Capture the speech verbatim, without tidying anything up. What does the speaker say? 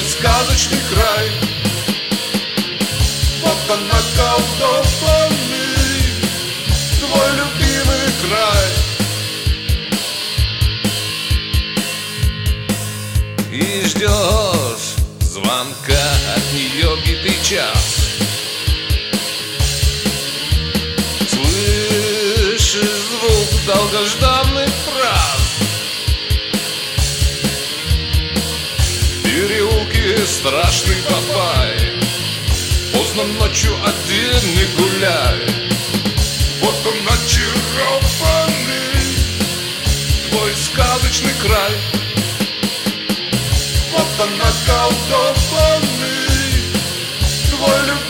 сказочный край. Вот он околдованный, твой любимый край. И ждешь звонка от нее битый час. Слышишь звук долгожданных фраз. В переулке страшный Бабай, поздно ночью один не гуляй. Вот он очарованный, твой сказочный край. Вот он околдованный, твой любимый